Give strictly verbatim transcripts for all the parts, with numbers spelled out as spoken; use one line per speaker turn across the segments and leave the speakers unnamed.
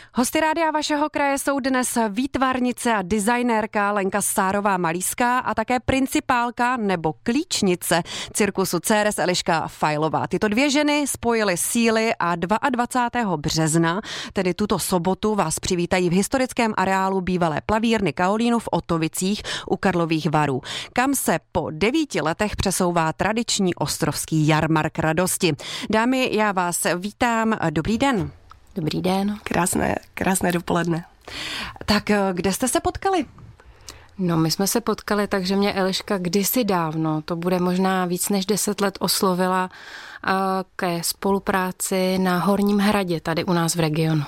Hosty Rádia vašeho kraje jsou dnes výtvarnice a designérka Lenka Sárová-Malíská a také principálka nebo klíčnice cirkusu C R S Eliška Fajlová. Tyto dvě ženy spojily síly a dvacátého druhého března, tedy tuto sobotu, vás přivítají v historickém areálu bývalé plavírny Kaolínu v Otovicích u Karlových Varů, kam se po devíti letech přesouvá tradiční ostrovský jarmark radosti. Dámy, já vás vítám. Dobrý den.
Dobrý den.
Krásné, krásné dopoledne.
Tak kde jste se potkali?
No, my jsme se potkali, takže mě Eliška kdysi dávno, to bude možná víc než deset let, oslovila ke spolupráci na Horním hradě, tady u nás v regionu.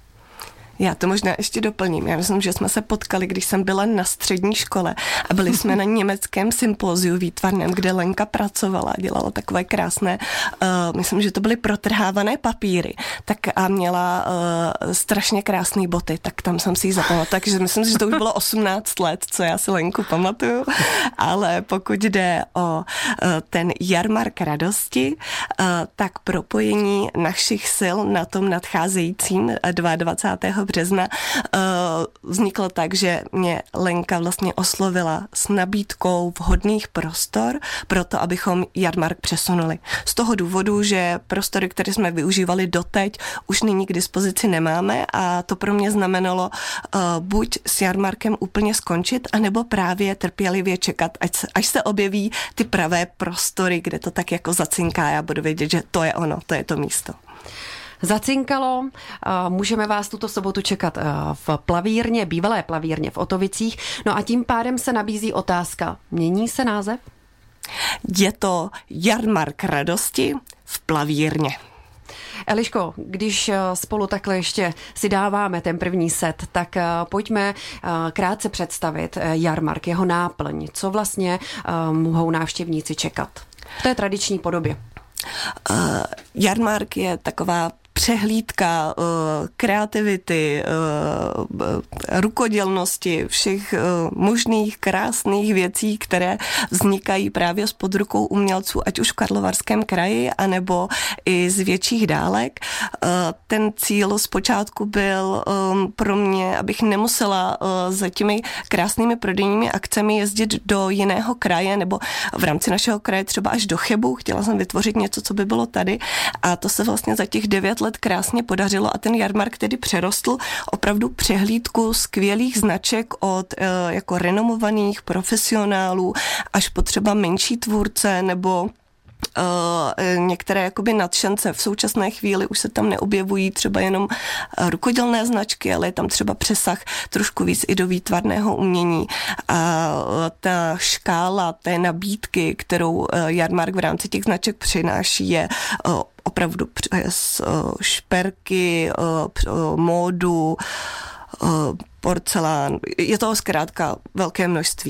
Já to možná ještě doplním. Já myslím, že jsme se potkali, když jsem byla na střední škole a byli jsme na německém sympóziu výtvarném, kde Lenka pracovala, dělala takové krásné, uh, myslím, že to byly protrhávané papíry, tak a měla uh, strašně krásné boty, tak tam jsem si ji zapamatovala, takže myslím, že to už bylo osmnáct let, co já si Lenku pamatuju, ale pokud jde o uh, ten jarmark radosti, uh, tak propojení našich sil na tom nadcházejícím dvacátého druhého března uh, vzniklo tak, že mě Lenka vlastně oslovila s nabídkou vhodných prostor pro to, abychom jarmark přesunuli. Z toho důvodu, že prostory, které jsme využívali doteď, už nyní k dispozici nemáme a to pro mě znamenalo uh, buď s jarmarkem úplně skončit, anebo právě trpělivě čekat, až se, až se objeví ty pravé prostory, kde to tak jako zacinká. Já budu vědět, že to je ono, to je to místo.
Zacinkalo, můžeme vás tuto sobotu čekat v plavírně, bývalé plavírně v Otovicích. No a tím pádem se nabízí otázka, mění se název?
Je to jarmark radosti v plavírně.
Eliško, když spolu takhle ještě si dáváme ten první set, tak pojďme krátce představit jarmark, jeho náplň. Co vlastně mohou návštěvníci čekat v té tradiční podobě?
Uh, jarmark je taková přehlídka uh, kreativity, uh, rukodělnosti, všech uh, možných krásných věcí, které vznikají právě spod rukou umělců, ať už v Karlovarském kraji, anebo i z větších dálek. Uh, ten cíl zpočátku byl um, pro mě, abych nemusela uh, za těmi krásnými prodejními akcemi jezdit do jiného kraje, nebo v rámci našeho kraje třeba až do Chebu. Chtěla jsem vytvořit něco, co by bylo tady a to se vlastně za těch devět let krásně podařilo a ten jarmark tedy přerostl opravdu přehlídku skvělých značek od e, jako renomovaných profesionálů až po třeba menší tvůrce nebo Uh, některé jakoby nadšence. V současné chvíli už se tam neobjevují třeba jenom rukodělné značky, ale je tam třeba přesah trošku víc i do výtvarného umění. A ta škála té nabídky, kterou jarmark v rámci těch značek přináší, je uh, opravdu přes uh, šperky, uh, módu, uh, porcelán. Je toho zkrátka velké množství.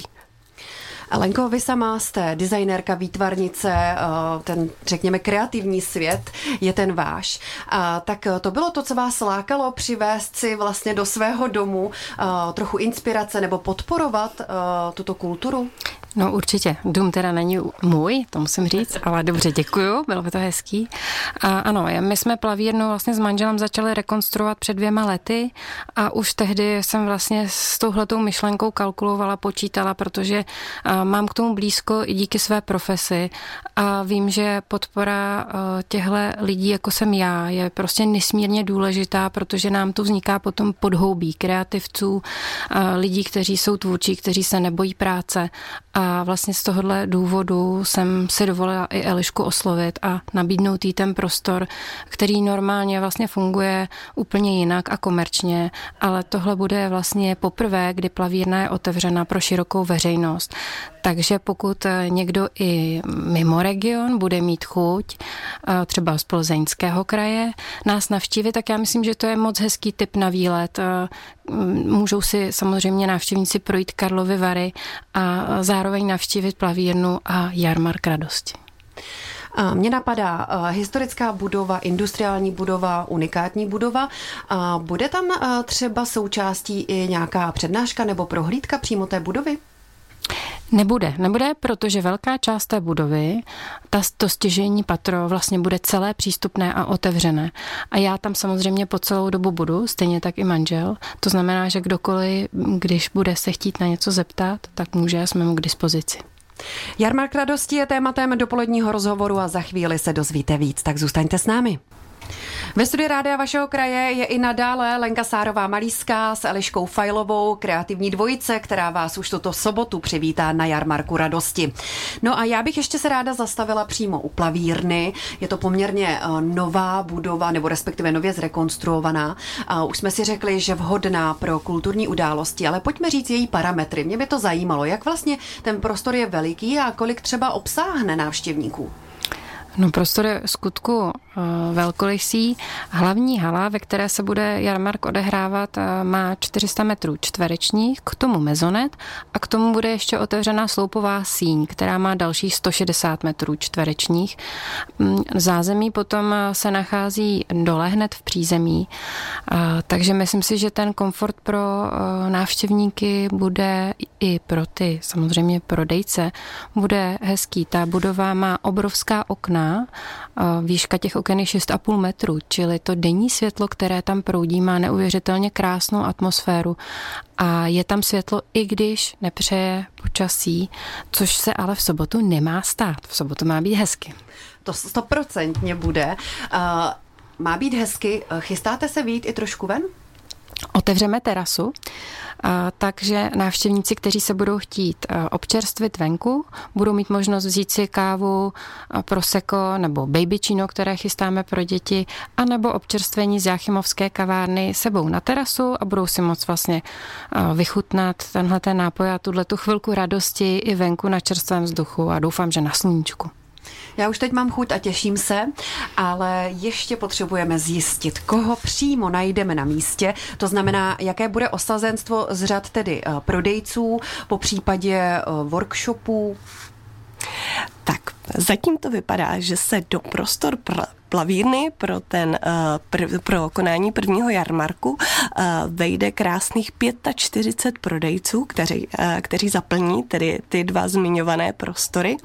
Lenko, vy sama jste designérka, výtvarnice, ten, řekněme, kreativní svět je ten váš. A tak to bylo to, co vás lákalo přivést si vlastně do svého domu trochu inspirace nebo podporovat tuto kulturu?
No určitě. Dům teda není můj, to musím říct, ale dobře, děkuju, bylo by to hezký. A ano, my jsme plavírnu vlastně s manželem začali rekonstruovat před dvěma lety a už tehdy jsem vlastně s touhletou myšlenkou kalkulovala, počítala, protože mám k tomu blízko i díky své profesi a vím, že podpora těchto lidí, jako jsem já, je prostě nesmírně důležitá, protože nám tu vzniká potom podhoubí kreativců, lidí, kteří jsou tvůrčí, kteří se nebojí práce. A vlastně z tohohle důvodu jsem si dovolila i Elišku oslovit a nabídnout jí ten prostor, který normálně vlastně funguje úplně jinak a komerčně, ale tohle bude vlastně poprvé, kdy plavírna je otevřena pro širokou veřejnost. Takže pokud někdo i mimo region bude mít chuť, třeba z Plzeňského kraje, nás navštívit, tak já myslím, že to je moc hezký tip na výlet. Můžou si samozřejmě návštěvníci projít Karlovy Vary a zároveň navštívit plavírnu a jarmark radosti.
Mně napadá historická budova, industriální budova, unikátní budova. Bude tam třeba součástí i nějaká přednáška nebo prohlídka přímo té budovy?
Nebude, nebude, protože velká část té budovy, ta, to stěžejní patro vlastně bude celé přístupné a otevřené. A já tam samozřejmě po celou dobu budu, stejně tak i manžel. To znamená, že kdokoliv, když bude se chtít na něco zeptat, tak může, jsme mu k dispozici.
Jarmark radosti je tématem dopoledního rozhovoru a za chvíli se dozvíte víc, tak zůstaňte s námi. Ve studiu Rádia vašeho kraje je i nadále Lenka Sárová-Malíská s Eliškou Fajlovou, kreativní dvojice, která vás už tuto sobotu přivítá na Jarmarku radosti. No a já bych ještě se ráda zastavila přímo u plavírny. Je to poměrně nová budova, nebo respektive nově zrekonstruovaná. Už jsme si řekli, že vhodná pro kulturní události, ale pojďme říct její parametry. Mě by to zajímalo, jak vlastně ten prostor je veliký a kolik třeba obsáhne návštěvníků.
No, prostor je skutku uh, velkorysý. Hlavní hala, ve které se bude jarmark odehrávat, uh, má čtyři sta metrů čtverečních, k tomu mezonet a k tomu bude ještě otevřená sloupová síň, která má dalších sto šedesát metrů čtverečních. Zázemí potom se nachází dole hned v přízemí, uh, takže myslím si, že ten komfort pro uh, návštěvníky bude i pro ty, samozřejmě prodejce, bude hezký. Ta budova má obrovská okna. Výška těch oken je šest a půl metru, čili to denní světlo, které tam proudí, má neuvěřitelně krásnou atmosféru a je tam světlo, i když nepřeje počasí, což se ale v sobotu nemá stát. V sobotu má být hezky.
To stoprocentně bude. Má být hezky. Chystáte se vyjít i trošku ven?
Otevřeme terasu, takže návštěvníci, kteří se budou chtít občerstvit venku, budou mít možnost vzít si kávu, prosecco nebo babyčino, které chystáme pro děti, anebo občerstvení z Jáchymovské kavárny sebou na terasu a budou si moct vlastně vychutnat tenhle ten nápoj a tuhletu chvilku radosti i venku na čerstvém vzduchu a doufám, že na sluníčku.
Já už teď mám chuť a těším se, ale ještě potřebujeme zjistit, koho přímo najdeme na místě. To znamená, jaké bude osazenstvo z řad tedy prudejců, po případě workshopů.
Tak, zatím to vypadá, že se do prostor pr- plavírny pro, ten, prv, pro konání prvního jarmarku vejde krásných čtyřicet pět prodejců, kteří, kteří zaplní tedy ty dva zmiňované prostory.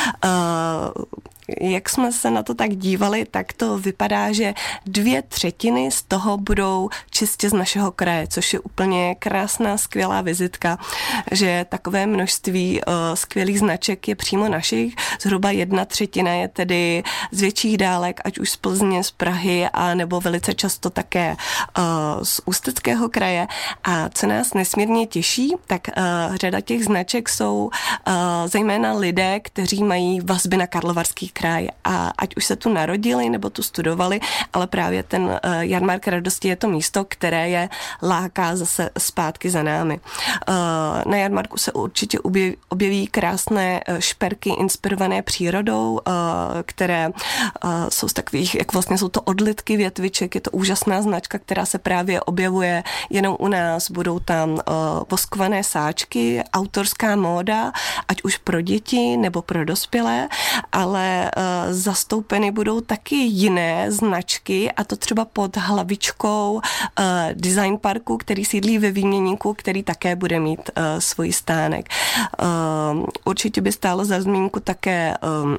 Jak jsme se na to tak dívali, tak to vypadá, že dvě třetiny z toho budou čistě z našeho kraje, což je úplně krásná, skvělá vizitka, že takové množství uh, skvělých značek je přímo našich. Zhruba jedna třetina je tedy z větších dálek, ať už z Plzně, z Prahy, a nebo velice často také uh, z Ústeckého kraje. A co nás nesmírně těší, tak uh, řada těch značek jsou uh, zejména lidé, kteří mají vazby na Karlovarský kraj a ať už se tu narodili nebo tu studovali, ale právě ten uh, Jarmark radosti je to místo, které je láká zase zpátky za námi. Uh, na Jarmarku se určitě objeví, objeví krásné šperky inspirované přírodou, uh, které uh, jsou z takových, jak vlastně jsou to odlitky větviček, je to úžasná značka, která se právě objevuje jenom u nás. Budou tam uh, voskované sáčky, autorská móda, ať už pro děti nebo pro dospělé, ale uh, zastoupeny budou taky jiné značky, a to třeba pod hlavičkou uh, Design Parku, který sídlí ve Výměníku, který také bude mít uh, svůj stánek. Uh, určitě by stálo za zmínku také um,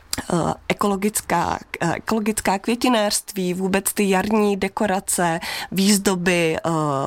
ekologická, ekologická květinářství, vůbec ty jarní dekorace, výzdoby,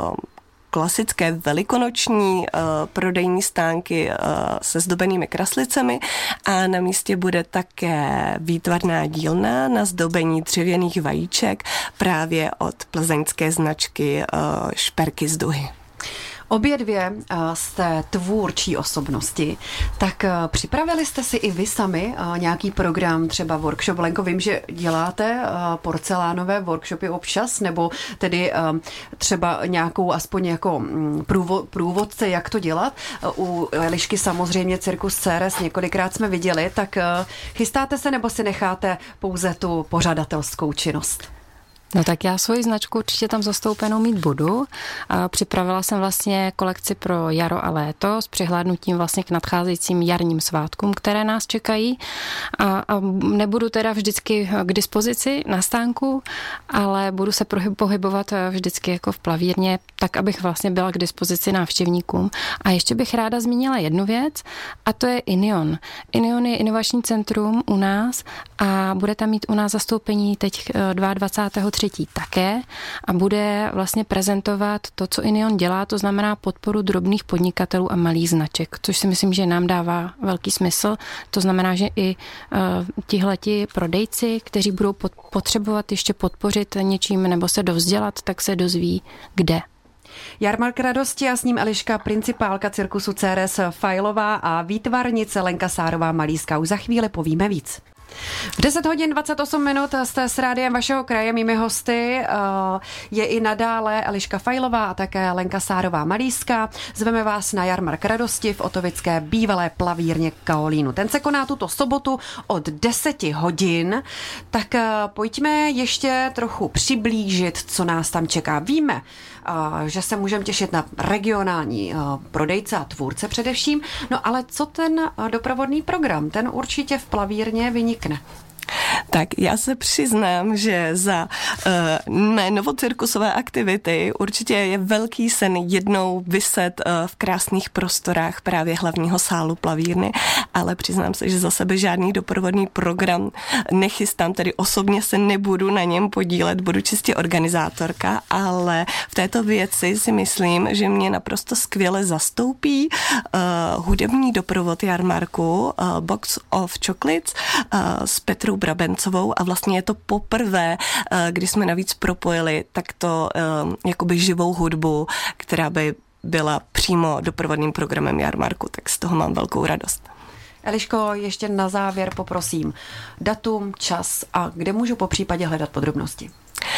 klasické velikonoční uh, prodejní stánky uh, se zdobenými kraslicemi, a na místě bude také výtvarná dílna na zdobení dřevěných vajíček právě od plzeňské značky uh, Šperky z Duhy.
Obě dvě jste tvůrčí osobnosti, tak připravili jste si i vy sami nějaký program, třeba workshop? Lenko, vím, že děláte porcelánové workshopy občas, nebo tedy třeba nějakou aspoň jako průvodce, jak to dělat. U Elišky samozřejmě Cirkus Ceres několikrát jsme viděli, tak chystáte se nebo si necháte pouze tu pořadatelskou činnost?
No tak já svoji značku určitě tam zastoupenou mít budu. A připravila jsem vlastně kolekci pro jaro a léto s přihlédnutím vlastně k nadcházejícím jarním svátkům, které nás čekají. A, a nebudu teda vždycky k dispozici na stánku, ale budu se pohybovat vždycky jako v plavírně, tak abych vlastně byla k dispozici návštěvníkům. A ještě bych ráda zmínila jednu věc, a to je Inion. Inion je inovační centrum u nás a bude tam mít u nás zastoupení teď dvacátého třetího třetí také a bude vlastně prezentovat to, co Inion dělá, to znamená podporu drobných podnikatelů a malých značek, což si myslím, že nám dává velký smysl. To znamená, že i uh, tihleti prodejci, kteří budou pot- potřebovat ještě podpořit něčím nebo se dovzdělat, tak se dozví, kde.
Jarmark radosti a s ním Eliška, principálka cirkusu C R S Fajlová a výtvarnice Lenka Sárová-Malíská. Už za chvíli povíme víc. V deset hodin dvacet osm minut jste s rádiem vašeho kraje. Mými hosty je i nadále Eliška Fajlová a také Lenka Sárová-Malíská. Zveme vás na Jarmark radosti v otovické bývalé plavírně Kaolínu. Ten se koná tuto sobotu od deseti hodin. Tak pojďme ještě trochu přiblížit, co nás tam čeká. Víme, že se můžeme těšit na regionální prodejce a tvůrce především. No ale co ten doprovodný program? Ten určitě v plavírně vynikne.
Tak já se přiznám, že za uh, mé novocirkusové aktivity určitě je velký sen jednou vyset uh, v krásných prostorách právě hlavního sálu plavírny, ale přiznám se, že za sebe žádný doprovodný program nechystám, tedy osobně se nebudu na něm podílet, budu čistě organizátorka, ale v této věci si myslím, že mě naprosto skvěle zastoupí uh, hudební doprovod jarmarku uh, Box of Chocolates uh, s Petrou Brabencovou a vlastně je to poprvé, kdy jsme navíc propojili takto jakoby živou hudbu, která by byla přímo doprovodným programem jarmarku, tak z toho mám velkou radost.
Eliško, ještě na závěr poprosím datum, čas a kde můžu po případě hledat podrobnosti.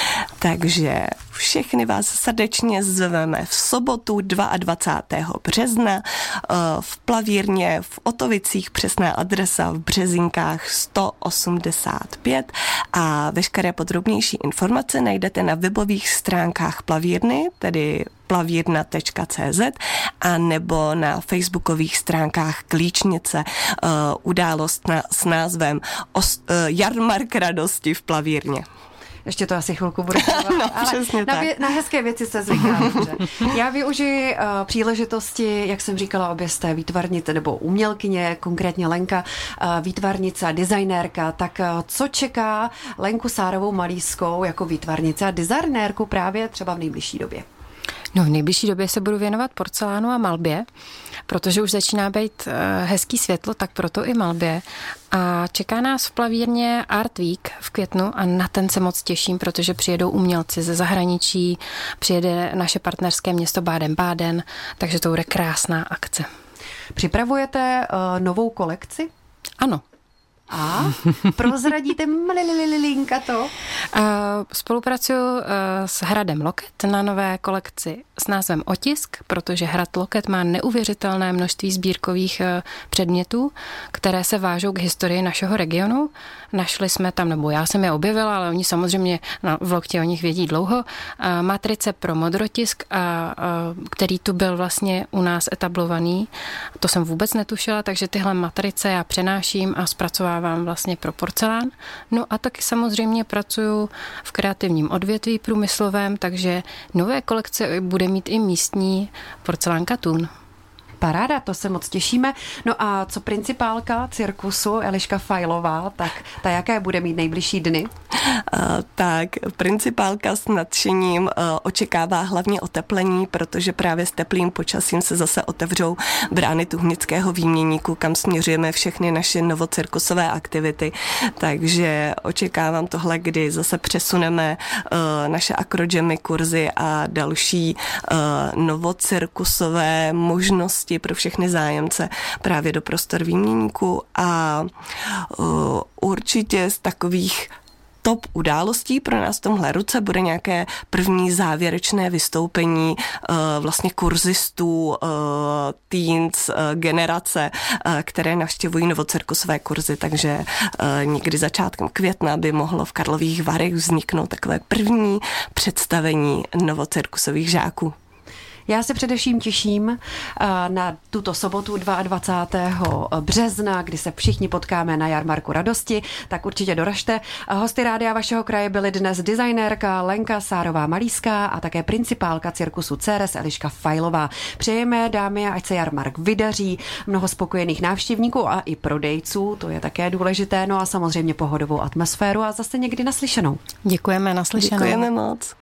Takže všechny vás srdečně zveme v sobotu dvacátého druhého března v plavírně v Otovicích, přesná adresa v Březinkách sto osmdesát pět a veškeré podrobnější informace najdete na webových stránkách plavírny, tedy plavírna tečka cé zet a nebo na facebookových stránkách Klíčnice uh, událost na, s názvem Os, uh, Jarmark radosti v plavírně.
Ještě to asi chvilku bude trvat,
no,
ale na, vě- na hezké věci se zvyká dobře. Já využiji uh, příležitosti, jak jsem říkala, obě jste výtvarnice nebo umělkyně, konkrétně Lenka, uh, výtvarnice a designérka. Tak uh, co čeká Lenku Sárovou-Malískou jako výtvarnice a designérku právě třeba v nejbližší době?
No v nejbližší době se budu věnovat porcelánu a malbě, protože už začíná být hezký světlo, tak proto i malbě. A čeká nás v plavírně Art Week v květnu a na ten se moc těším, protože přijedou umělci ze zahraničí, přijede naše partnerské město Baden-Baden, takže to bude krásná akce.
Připravujete uh, novou kolekci?
Ano.
A prozradíte malilinka to?
Spolupracuju s Hradem Loket na nové kolekci s názvem Otisk, protože Hrad Loket má neuvěřitelné množství sbírkových předmětů, které se vážou k historii našeho regionu. Našli jsme tam, nebo já jsem je objevila, ale oni samozřejmě v Loktě o nich vědí dlouho, matrice pro modrotisk, a, který tu byl vlastně u nás etablovaný. To jsem vůbec netušila, takže tyhle matrice já přenáším a zpracovávám vlastně pro porcelán. No a taky samozřejmě pracuju v kreativním odvětví průmyslovém, takže nové kolekce bude mít i místní porcelánka Thun.
Paráda, to se moc těšíme. No a co principálka cirkusu Eliška Fajlová, tak ta jaké bude mít nejbližší dny?
Uh, tak, principálka s nadšením uh, očekává hlavně oteplení, protože právě s teplým počasím se zase otevřou brány Tuhnického výměníku, kam směřujeme všechny naše novocirkusové aktivity. Takže očekávám tohle, kdy zase přesuneme uh, naše akrodžemy, kurzy a další uh, novocirkusové možnosti pro všechny zájemce právě do prostor výměníku a uh, určitě z takových top událostí pro nás v tomhle roce bude nějaké první závěrečné vystoupení vlastně kurzistů, teens, generace, které navštěvují novocirkusové kurzy, takže někdy začátkem května by mohlo v Karlových Varech vzniknout takové první představení novocirkusových žáků.
Já se především těším na tuto sobotu dvacátého druhého března, kdy se všichni potkáme na jarmarku radosti, tak určitě doražte. Hosty Rádia vašeho kraje byly dnes designérka Lenka Sárová-Malíská a také principálka cirkusu C R S Eliška Fajlová. Přejeme, dámy, ať se jarmark vydaří, mnoho spokojených návštěvníků a i prodejců, to je také důležité, no a samozřejmě pohodovou atmosféru a zase někdy naslyšenou.
Děkujeme, naslyšenou.
Děkujeme moc.